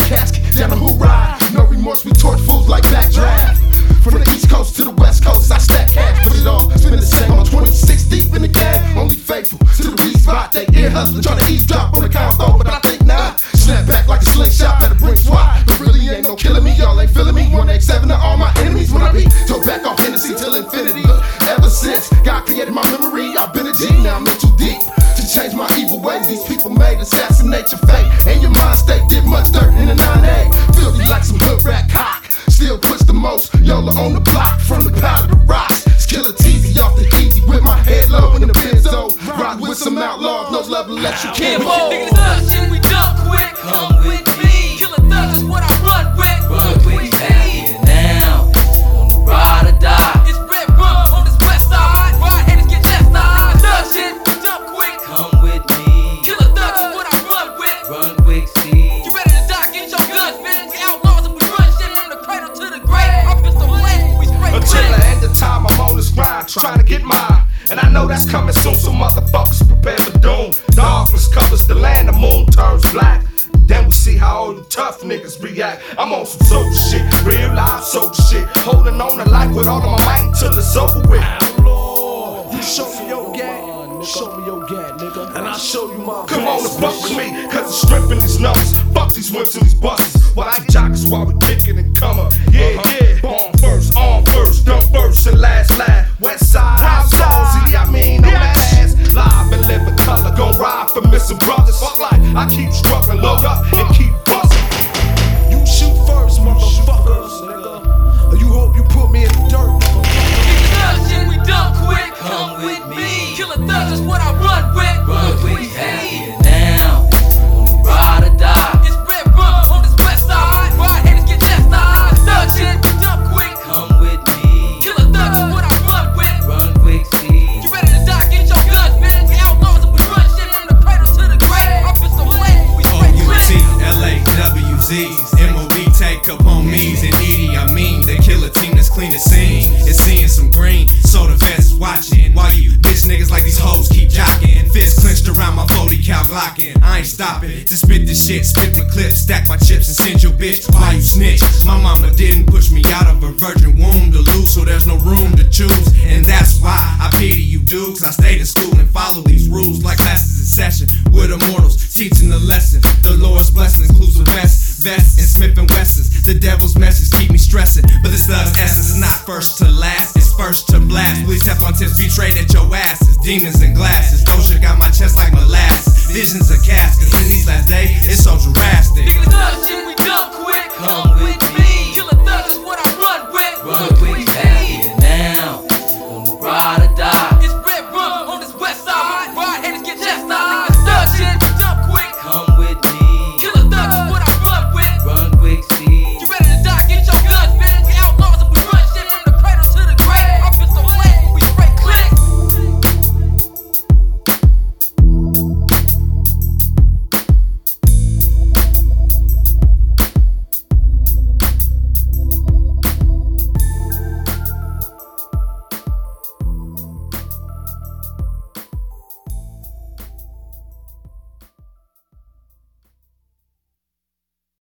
casket, down the who ride. No remorse, we torch fools like backdraft. From the east coast to the west coast, I stack cash, put it all, spin the same on 26 deep in the game. Only faithful to the weed spot, they ear hustling, trying to eavesdrop on the combo, but I think not. Snap back like a slingshot, better bring SWAT. But really ain't no killing me, y'all ain't feeling me. 187 to all my enemies when I be toe back off Hennessy till infinity. Look, ever since God created my memory, I've been a G, now I'm in too deep to change my evil ways. These people made assassinate your fate, and your mind state did much dirt in the 9A. Filthy like some hood rat cock, still push the most. YOLO on the block, from the powder to rocks. Skilla teasy off the easy with my head low in the benzo. Rock with some outlaws, no love to let you kill. Niggas thug shit, we dump quick. Come with me. Killer thugs is what I run with. Run with me. Now, on the ride or die. It's red rum on this west side. Ride haters get chastised. Thug shit, we dump quick. Come with me. Killer thugs is what I run with. Run quick, see. You ready to die? Get your guns, bitch. We outlaws and we run shit from the cradle to the grave. Our pistol blade, we spray until the end of time, I'm on this grind, trying to get mine. And I know that's coming soon, so motherfuckers prepare for doom. Darkness covers the land, the moon turns black. Then we see how all you tough niggas react. I'm on some soul shit, real life soul shit. Holding on to life with all of my might until it's over with. Outlaw, you show me your gang, show me your gang, nigga, and I'll show you my. Come on and fuck with me, cause it's stripping these numbers. Fuck these whips and these buses. While I jockers while we kicking and come up. Yeah, yeah. Born first, on first, dumb first, and last. West side, outlaws, I mean, on that ass. Live and live in color, gon' ride for missing brothers. Fuck like I keep struggling, load up and keep busting. You shoot first, motherfuckers, nigga. You hope you put me in the dirt. Niggas thug shit, we dump quick. Come with me. Killer thugs is what I run with. Run with me. Now, on the ride or die. It's red rum on this west side. Ride haters get chastised. Thug shit, we dump quick. Come with me. Killer thugs is what I run with. Run quick, see. You ready to die? Get your guns, bitch. We outlaws and we run shit from the cradle to the grave. Our pistol blade, we spray O-U-T, L-A-W-Z's, M-O-D, take up homies, and Edie, I mean, the killer team that's clean the scene. It's seeing some green, so the feds is watching. While you bitch niggas like these hoes keep jocking. Fists clenched around my 40 cal glocking. I ain't stopping, just spit this shit, spit the clip, stack my chips and send your bitch while you snitch. My mama didn't push me out of a virgin womb to lose, so there's no room to choose. And that's why I pity you dudes, I stayed in school and follow these rules like classes in session with immortals, teaching the lesson. The Lord's blessing includes the vests and Smith & Wessons. The devil's message keep me stressing, but this thug's essence is not first to last, it's first to blast. Please tap on tips, betrayed at your asses. Demons and glasses, Doja got my chest like molasses. Visions of caskets, in these last days, it's so drastic.